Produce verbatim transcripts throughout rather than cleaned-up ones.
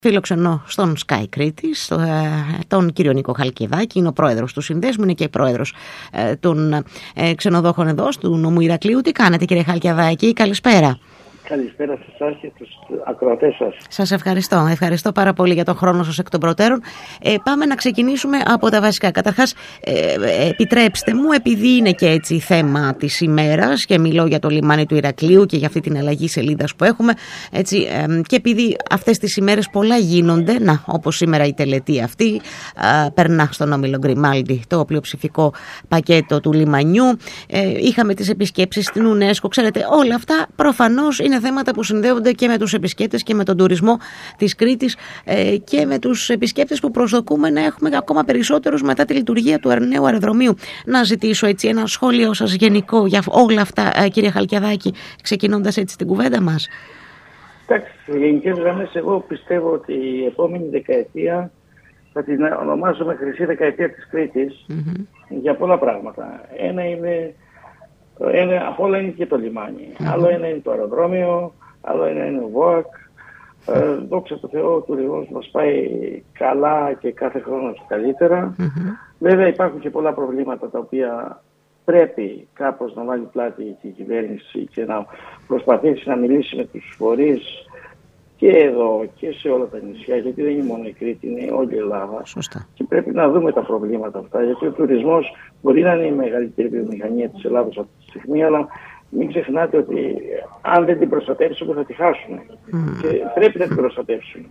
Φιλοξενώ στον Sky Κρήτης τον κύριο Νίκο Χαλκιδάκη, είναι ο πρόεδρος του συνδέσμου, είναι και πρόεδρος ε, των ε, ξενοδόχων εδώ του νομού Ηρακλείου. Τι κάνετε, κύριε Χαλκιδάκη, καλησπέρα. Καλησπέρα σε εσάς και τους ακροατές σας. Σας ευχαριστώ. Ευχαριστώ πάρα πολύ για τον χρόνο σας εκ των προτέρων. Ε, πάμε να ξεκινήσουμε από τα βασικά. Καταρχάς, ε, επιτρέψτε μου, επειδή είναι και έτσι θέμα της ημέρας και μιλώ για το λιμάνι του Ηρακλείου και για αυτή την αλλαγή σελίδας που έχουμε, έτσι, ε, και επειδή αυτές τις ημέρες πολλά γίνονται, να, όπως σήμερα η τελετή αυτή, ε, περνά στον Όμιλο Γκριμάλντι το πλειοψηφικό πακέτο του λιμανιού. Ε, είχαμε τις επισκέψεις στην UNESCO. Ξέρετε, όλα αυτά προφανώς είναι θέματα που συνδέονται και με τους επισκέπτες και με τον τουρισμό της Κρήτης ε, και με τους επισκέπτες που προσδοκούμε να έχουμε ακόμα περισσότερους μετά τη λειτουργία του νέου αεροδρομίου. Να ζητήσω έτσι ένα σχόλιο σας γενικό για όλα αυτά, ε, κύριε Χαλκιδάκη, ξεκινώντας έτσι την κουβέντα μας. Εντάξει, σε γενικές γραμμές εγώ πιστεύω ότι η επόμενη δεκαετία θα την ονομάσουμε χρυσή δεκαετία της Κρήτης mm-hmm. για πολλά πράγματα. Ένα είναι Ένα, από όλα είναι και το λιμάνι. Mm-hmm. Άλλο ένα είναι το αεροδρόμιο, άλλο ένα είναι ο ΒΟΑΚ. Ε, δόξα τω Θεώ, ο τουρισμός μας πάει καλά και κάθε χρόνο καλύτερα. Mm-hmm. Βέβαια υπάρχουν και πολλά προβλήματα τα οποία πρέπει κάπως να βάλει πλάτη η κυβέρνηση και να προσπαθήσει να μιλήσει με τους φορείς και εδώ και σε όλα τα νησιά, γιατί δεν είναι μόνο η Κρήτη, είναι όλη η Ελλάδα. Σωστά. Και πρέπει να δούμε τα προβλήματα αυτά, γιατί ο τουρισμός μπορεί να είναι η μεγαλύτερη βιομηχανία της Ελλάδας αυτή τη στιγμή, αλλά μην ξεχνάτε ότι αν δεν την προστατεύσουμε θα τη χάσουμε. Mm. Και πρέπει να την προστατεύσουμε.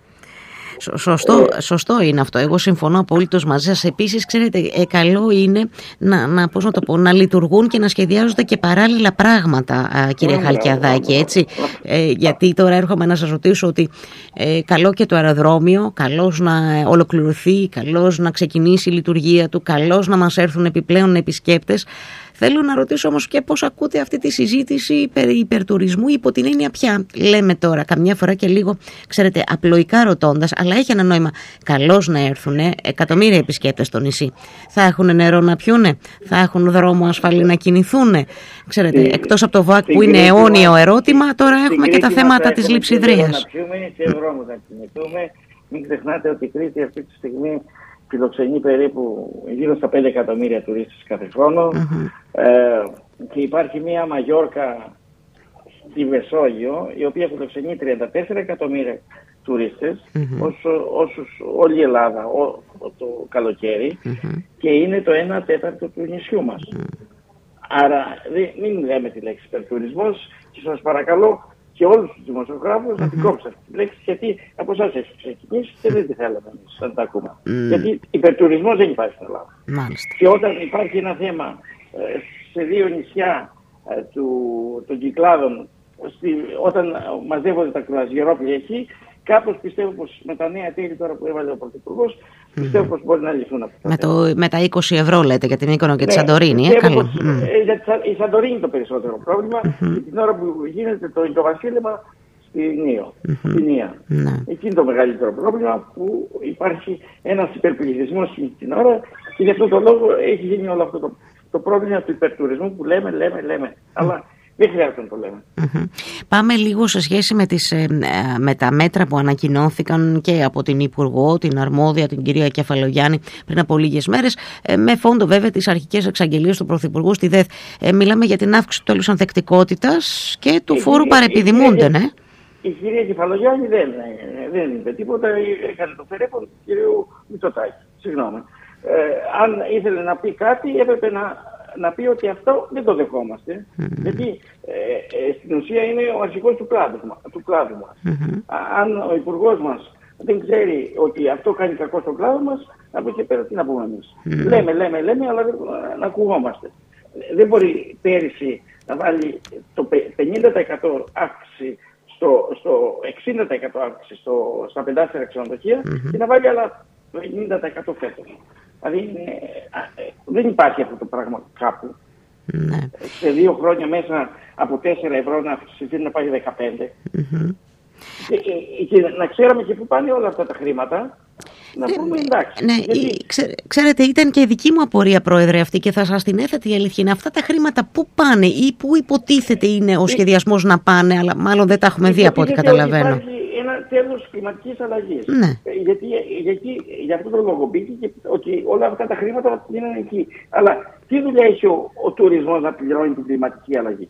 Σωστό, σωστό είναι αυτό. Εγώ συμφωνώ απολύτως μαζί σας. Επίσης, ξέρετε, ε, καλό είναι να, να, πώς να, το πω, να λειτουργούν και να σχεδιάζονται και παράλληλα πράγματα, α, κύριε Χαλκιδάκη, έτσι. Ε, γιατί τώρα έρχομαι να σας ρωτήσω ότι ε, καλό και το αεροδρόμιο, καλώς να ολοκληρωθεί, καλώς να ξεκινήσει η λειτουργία του, καλώς να μας έρθουν επιπλέον επισκέπτες. Θέλω να ρωτήσω όμως και πώς ακούτε αυτή τη συζήτηση περί υπερτουρισμού, υπό την έννοια πια λέμε τώρα, καμιά φορά και λίγο, ξέρετε, απλοϊκά ρωτώντας, αλλά έχει ένα νόημα καλώς να έρθουν εκατομμύρια επισκέπτες στο νησί. Θα έχουν νερό να πιούνε, θα έχουν δρόμο ασφαλή να κινηθούν. Ξέρετε, η, εκτός από το ΒΟΑΚ που είναι αιώνιο ερώτημα, τώρα έχουμε και τα θέματα της λειψιδρίας. Να πιούμε και δρόμο να κινηθούμε. Μην ξεχνάτε ότι η Κρήτη αυτή τη στιγμή φιλοξενεί περίπου γύρω στα πέντε εκατομμύρια τουρίστες κάθε χρόνο. Mm-hmm. Ε, και υπάρχει μια Μαγιόρκα στη Μεσόγειο, η οποία φιλοξενεί τριάντα τέσσερα εκατομμύρια τουρίστες, mm-hmm. όσο, όσους όλη η Ελλάδα ό, το καλοκαίρι, mm-hmm. και είναι το ένα τέταρτο του νησιού μας. Mm-hmm. Άρα μην λέμε τη λέξη υπερτουρισμός και σας παρακαλώ και όλους τους δημοσιογράφους mm-hmm. να την κόψουν αυτή τη λέξη, γιατί από εσάς έχει ξεκινήσει και δεν τη θέλαμε εμείς να τα ακούμε. Mm. Γιατί υπερτουρισμός δεν υπάρχει στην Ελλάδα. Μάλιστα. Και όταν υπάρχει ένα θέμα ε, σε δύο νησιά ε, του, των Κυκλάδων, στη, όταν μαζεύονται τα κρουαζιερόπλια εκεί, κάπως πιστεύω πως με τα νέα τέλη τώρα που έβαλε ο Πρωθυπουργός, mm. πιστεύω πως μπορεί να λυθούν αυτά. Με, το, με τα είκοσι ευρώ λέτε για την Μύκονο και ναι, τη Σαντορίνη. Ε, πως, mm. ε, για η Σαντορίνη είναι το περισσότερο πρόβλημα, mm-hmm. και την ώρα που γίνεται το εικοβασίλεμα στην Νίο, mm-hmm. στην Νία. Mm-hmm. Εκεί είναι το μεγαλύτερο πρόβλημα, που υπάρχει ένας υπερπληθυσμός την ώρα και γι' αυτό το λόγο έχει γίνει όλο αυτό το, το πρόβλημα του υπερτουρισμού που λέμε, λέμε, λέμε. Mm. Αλλά δεν χρειάζεται να το λέμε. Mm-hmm. Πάμε λίγο σε σχέση με, τις, με τα μέτρα που ανακοινώθηκαν και από την Υπουργό, την αρμόδια, την κυρία Κεφαλογιάννη, πριν από λίγες μέρες, με φόντο βέβαια τις αρχικές εξαγγελίες του Πρωθυπουργού στη ΔΕΘ. Ε, μιλάμε για την αύξηση του τέλους ανθεκτικότητας και του η φόρου παρεπιδημούνται, ναι. Η κυρία Κεφαλογιάννη δεν, δεν είπε τίποτα, έκανε το φερέφον του κυρίου Μητσοτάκη. Συγγνώμη. Ε, αν ήθελε να πει κάτι, έπρεπε να, να πει ότι αυτό δεν το δεχόμαστε. Mm-hmm. Γιατί ε, ε, στην ουσία είναι ο αρχηγός του κλάδου, του κλάδου μας. Mm-hmm. Αν ο υπουργός μας δεν ξέρει ότι αυτό κάνει κακό στον κλάδο μας, από εκεί πέρα τι να πούμε εμείς. Mm-hmm. Λέμε, λέμε, λέμε, αλλά δεν να ακουγόμαστε. Δεν μπορεί πέρυσι να βάλει το πενήντα τοις εκατό αύξηση, στο, στο εξήντα τοις εκατό αύξηση στο, στα πεντάστερα ξενοδοχεία, mm-hmm. και να βάλει άλλα πενήντα τοις εκατό φέτος. Δηλαδή είναι, δεν υπάρχει αυτό το πράγμα κάπου. Ναι. Σε δύο χρόνια μέσα από τέσσερα ευρώ να αυξηθεί να πάει δεκαπέντε. Mm-hmm. Και, και, και να ξέραμε και πού πάνε όλα αυτά τα χρήματα. Να πούμε εντάξει. Ναι, γιατί... ξέ, ξέρετε, ήταν και η δική μου απορία, Πρόεδρε, αυτή, και θα σας την έθετε η αλήθεια. Είναι αυτά τα χρήματα πού πάνε ή πού υποτίθεται είναι ο σχεδιασμός να πάνε, αλλά μάλλον δεν τα έχουμε δει από ό,τι καταλαβαίνω. Υπάρχει ένα ένα τέλος κλιματικής αλλαγής. Ναι. Γιατί, γιατί για αυτό το λόγο μπήκε και ότι όλα αυτά τα χρήματα είναι εκεί. Αλλά τι δουλειά έχει ο, ο τουρισμός να πληρώνει την κλιματική αλλαγή?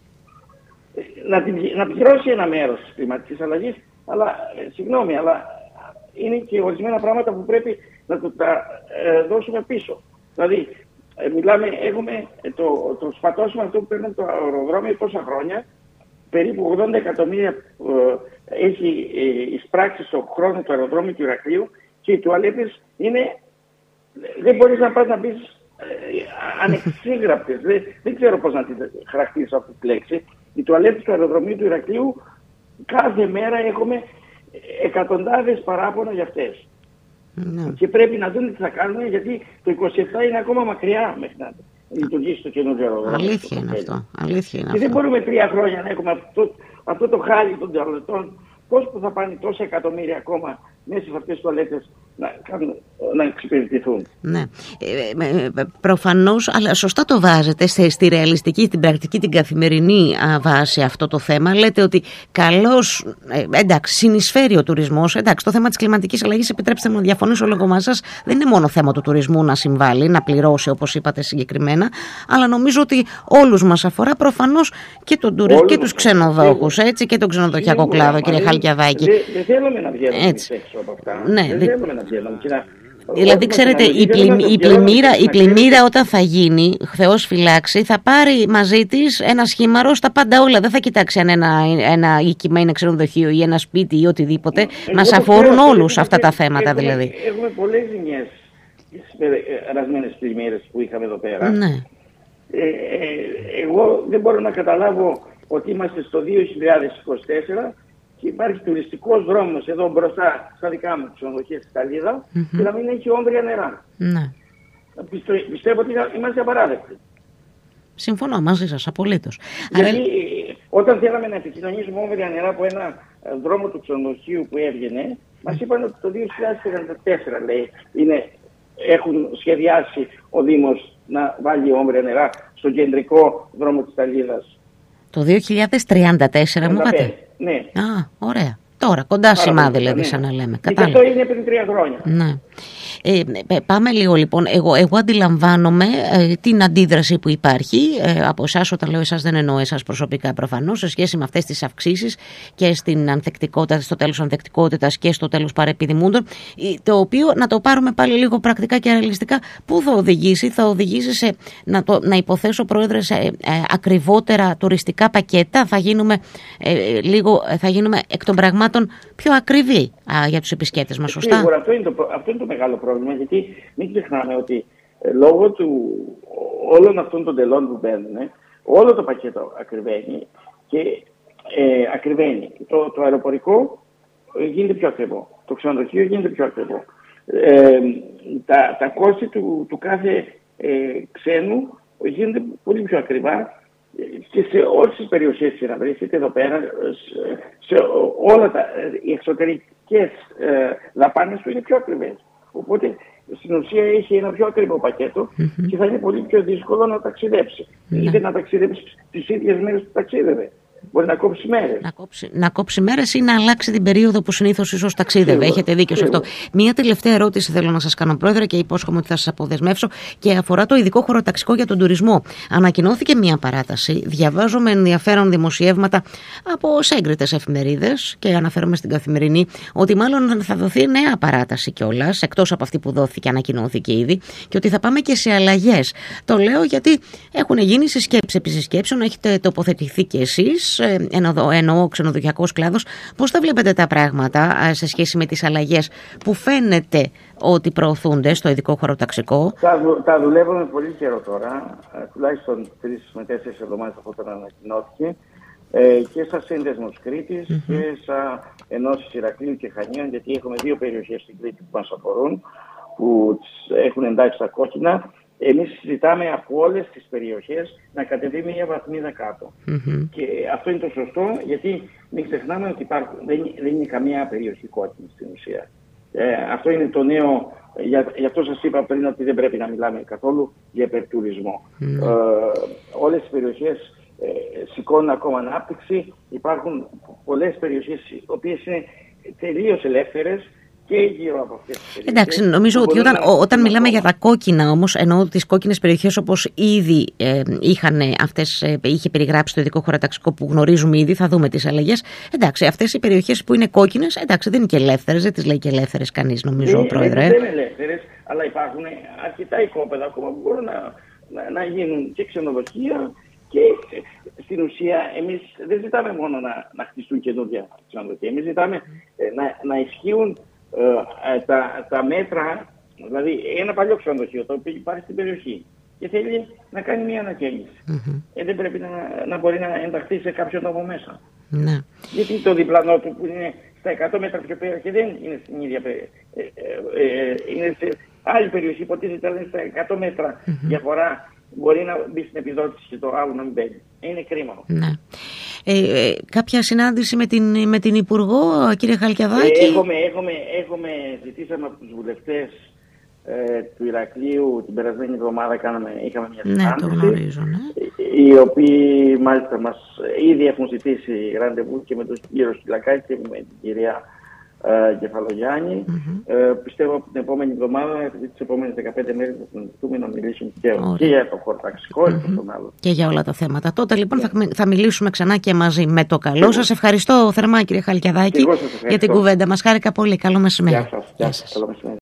Να, την, να πληρώσει ένα μέρος της κλιματικής αλλαγής, αλλά ε, συγγνώμη, αλλά είναι και ορισμένα πράγματα που πρέπει να το τα ε, δώσουμε πίσω. Δηλαδή, ε, μιλάμε, έχουμε το, το σπατώσιμο αυτό που παίρνει το αεροδρόμιο τόσα χρόνια, περίπου ογδόντα εκατομμύρια ε, έχει ε, εισπράξει στον χρόνο του αεροδρόμιου του Ηρακλείου και οι τουαλέτες είναι, δεν μπορείς να πας να μπεις ε, ανεξίγραπτες. δεν, δεν ξέρω πώς να την χαρακτηρίσω αυτή τη λέξη. Οι τουαλέτες του αεροδρομίου του Ηρακλείου κάθε μέρα έχουμε εκατοντάδες παράπονα για αυτές. Ναι. Και πρέπει να δουν τι θα κάνουν, γιατί το είκοσι επτά είναι ακόμα μακριά μέχρι να λειτουργήσει το καινούργιο αεροδρόμιο. Αλήθεια είναι αυτό. Αλήθεια είναι και αυτό. δεν μπορούμε τρία χρόνια να έχουμε αυτό, αυτό το χάλι των τουαλετών. Πώς που θα πάνε τόσα εκατομμύρια ακόμα μέσα σε αυτές τις τουαλέτες να, να εξυπηρετηθούν. Ναι. Ε, ε, ε, προφανώς, αλλά σωστά το βάζετε στη, στη ρεαλιστική, στην πρακτική, την καθημερινή α, βάση αυτό το θέμα. Λέτε ότι καλώς, ε, εντάξει, συνεισφέρει ο τουρισμός. Εντάξει, το θέμα της κλιματικής αλλαγής, επιτρέψτε μου να διαφωνήσω λίγο μαζί σας, δεν είναι μόνο θέμα του τουρισμού να συμβάλλει, να πληρώσει όπως είπατε συγκεκριμένα, αλλά νομίζω ότι όλους μας αφορά προφανώς και, τον τουρισμό και τους ξενοδόχους, έτσι, και τον ξενοδοχειακό κλάδο, κύριε Χαλκιαδάκη. Δεν δε θέλουμε να βγαίνουμε έξω από αυτά. Ναι, δεν δι... θέλουμε να βγαίνουμε. Να... Δηλαδή, ξέρετε, η, πλημ... η, πλημμύρα, η πλημμύρα όταν θα γίνει, Θεός φυλάξει, θα πάρει μαζί της ένα σχήμαρο στα πάντα όλα. Δεν θα κοιτάξει αν ένα, ένα οίκημα είναι ξενοδοχείο ή ένα σπίτι ή οτιδήποτε. Εγώ μας αφορούν όλους αυτά τα θέματα, έχουμε, δηλαδή. Έχουμε πολλές ζημιές στις περασμένες πλημμύρες που είχαμε εδώ πέρα. Ναι. Ε, ε, εγώ δεν μπορώ να καταλάβω ότι είμαστε στο δύο χιλιάδες είκοσι τέσσερα και υπάρχει τουριστικός δρόμος εδώ μπροστά στα δικά μου ξενοδοχεία στη Σταλίδα mm-hmm. και να μην έχει όμβρια νερά. Ναι. Πιστο, πιστεύω ότι είμαστε απαράδεκτοι. Συμφωνώ μαζί σας απολύτως. Γιατί Άρα... όταν θέλαμε να επικοινωνήσουμε όμβρια νερά από ένα δρόμο του ξενοδοχείου που έβγαινε, μας είπαν ότι το δύο χιλιάδες τριάντα τέσσερα λέει, είναι, έχουν σχεδιάσει ο Δήμος να βάλει όμβρια νερά στον κεντρικό δρόμο της Σταλίδας. Το δύο χιλιάδες τριάντα τέσσερα μου είπατε. Ναι. Α, ωραία. Τώρα, κοντά σημά δηλαδή, ναι. Σαν να λέμε. Και αυτό είναι πριν τρία χρόνια. Ναι. Ε, πάμε λίγο λοιπόν. Εγώ, εγώ αντιλαμβάνομαι ε, την αντίδραση που υπάρχει ε, από εσάς. Όταν λέω εσάς, δεν εννοώ εσάς προσωπικά προφανώς, σε σχέση με αυτές τις αυξήσεις και στην ανθεκτικότητα, στο τέλος ανθεκτικότητας και στο τέλος παρεπιδημούντων. Το οποίο, να το πάρουμε πάλι λίγο πρακτικά και ρεαλιστικά, πού θα οδηγήσει? Θα οδηγήσει σε, να, το, να υποθέσω, Πρόεδρε, σε ε, ακριβότερα τουριστικά πακέτα. Θα γίνουμε, ε, λίγο, θα γίνουμε εκ των πραγμάτων πιο ακριβοί α, για τους επισκέπτες μας, σωστά? Σίγουρα, αυτό είναι, το, αυτό είναι το μεγάλο πρόβλημα, γιατί μην ξεχνάμε ότι ε, λόγω του, όλων αυτών των τελών που μπαίνουν, ε, όλο το πακέτο ακριβένει και ε, ακριβένει. Το, το αεροπορικό ε, γίνεται πιο ακριβό, το ξενοδοχείο γίνεται πιο ακριβό. Ε, τα, τα κόστη του, του κάθε ε, ξένου γίνονται πολύ πιο ακριβά και σε όλες τις περιοχές της συναδρίας, είτε εδώ πέρα, σε, σε όλα τα οι εξωτερικές ε, δαπάνες του είναι πιο ακριβές. Οπότε στην ουσία έχει ένα πιο ακριβό πακέτο mm-hmm. και θα είναι πολύ πιο δύσκολο να ταξιδέψει. Mm-hmm. Είτε να ταξιδέψει τις ίδιες μέρες που ταξίδευε. Μπορεί να κόψει μέρες. Να κόψει, να κόψει μέρες ή να αλλάξει την περίοδο που συνήθως ίσως ταξίδευε. Έχετε δίκιο σε αυτό. Μία τελευταία ερώτηση θέλω να σας κάνω, Πρόεδρε, και υπόσχομαι ότι θα σας αποδεσμεύσω, και αφορά το ειδικό χωροταξικό για τον τουρισμό. Ανακοινώθηκε μία παράταση. Διαβάζω με ενδιαφέρον δημοσιεύματα από έγκριτες εφημερίδες και αναφέρομαι στην Καθημερινή ότι μάλλον θα δοθεί νέα παράταση κιόλας, εκτός από αυτή που δόθηκε, ανακοινώθηκε ήδη, και ότι θα πάμε και σε αλλαγές. Το λέω γιατί έχουν γίνει συσκέψεις επί συσκέψεων, έχετε τοποθετηθεί κι εσείς. Εννοώ, εννοώ ο ξενοδοχειακός κλάδος. Πώς τα βλέπετε τα πράγματα σε σχέση με τις αλλαγές που φαίνεται ότι προωθούνται στο ειδικό χωροταξικό? Τα, τα δουλεύουμε πολύ καιρό τώρα, τουλάχιστον τρεις με τέσσερις εβδομάδες από όταν ανακοινώθηκε, ε, και στα Σύνδεσμος Κρήτης mm-hmm. και στα ενώσεις Ηρακλείου και Χανίων, γιατί έχουμε δύο περιοχές στην Κρήτη που μας αφορούν, που έχουν εντάξει τα κόκκινα. Εμείς συζητάμε από όλες τις περιοχές να κατεβεί μια βαθμίδα κάτω. Mm-hmm. Και αυτό είναι το σωστό, γιατί μην ξεχνάμε ότι υπάρχουν, δεν, δεν είναι καμία περιοχή κόκκινη στην ουσία. Ε, αυτό είναι το νέο, για, γι' αυτό σας είπα πριν ότι δεν πρέπει να μιλάμε καθόλου για υπερτουρισμό. Mm-hmm. Ε, όλες οι περιοχές ε, σηκώνουν ακόμα ανάπτυξη. Υπάρχουν πολλές περιοχές οι οποίες είναι τελείως ελεύθερες και γύρω από αυτές τις περιοχές. Εντάξει, νομίζω ότι όταν, να... όταν μιλάμε για τα κόκκινα όμως, εννοώ τις κόκκινες περιοχές όπως ήδη ε, είχαν αυτές, ε, είχε περιγράψει το ειδικό χωροταξικό που γνωρίζουμε ήδη, θα δούμε τις αλλαγές. Εντάξει, αυτές οι περιοχές που είναι κόκκινες, εντάξει, δεν είναι και ελεύθερες, δεν τις λέει και ελεύθερες κανείς, νομίζω, δεν, Πρόεδρε. Δεν είναι ελεύθερες, αλλά υπάρχουν αρκετά οικόπεδα ακόμα που μπορούν να, να, να γίνουν και ξενοδοχεία. Και στην ουσία εμείς δεν ζητάμε μόνο να, να χτιστούν καινούργια ξενοδοχεία. Εμείς ζητάμε ε, να, να ισχύουν ε, τα, τα μέτρα, δηλαδή ένα παλιό ξενοδοχείο το οποίο υπάρχει στην περιοχή και θέλει να κάνει μια ανακαίνιση. Mm-hmm. Ε, δεν πρέπει να, να μπορεί να ενταχθεί σε κάποιο νόμο μέσα. Mm-hmm. Γιατί το διπλανό του που είναι στα εκατό μέτρα πιο πέρα και δεν είναι στην ίδια περιοχή. Ε, ε, ε, είναι σε άλλη περιοχή, υποτίθεται ότι είναι στα εκατό μέτρα mm-hmm. διαφορά. Μπορεί να μπει στην επιδότηση και το άλλο να μην μπαίνει. Είναι κρίμα. Ναι. Ε, ε, κάποια συνάντηση με την, με την Υπουργό, κύριε Χαλκιαδάκη? Ε, έχουμε, έχουμε, έχουμε, ζητήσαμε από τους βουλευτές ε, του Ηρακλείου την περασμένη εβδομάδα, κάναμε, είχαμε μια συνάντηση. Ναι, το γνωρίζω, ναι. Οι οποίοι μάλιστα μας ήδη έχουν ζητήσει ραντεβού και με τον κύριο Σκυλακάκη και με την κυρία Uh, Κεφαλογιάννη. Mm-hmm. Uh, πιστεύω από την επόμενη εβδομάδα, τις επόμενες δεκαπέντε μέρες θα συναντηθούμε να μιλήσουμε και, και για το χωροταξικό mm-hmm. και τον άλλο. Και για όλα τα θέματα. Τότε λοιπόν yeah. θα, θα μιλήσουμε ξανά και μαζί με το καλό. Σας ευχαριστώ θερμά, κύριε Χαλκιαδάκη, για την κουβέντα μας. Χάρηκα πολύ. Καλό μεσημέρι. Γεια σας. Γεια σας. Καλό μεσημέρι.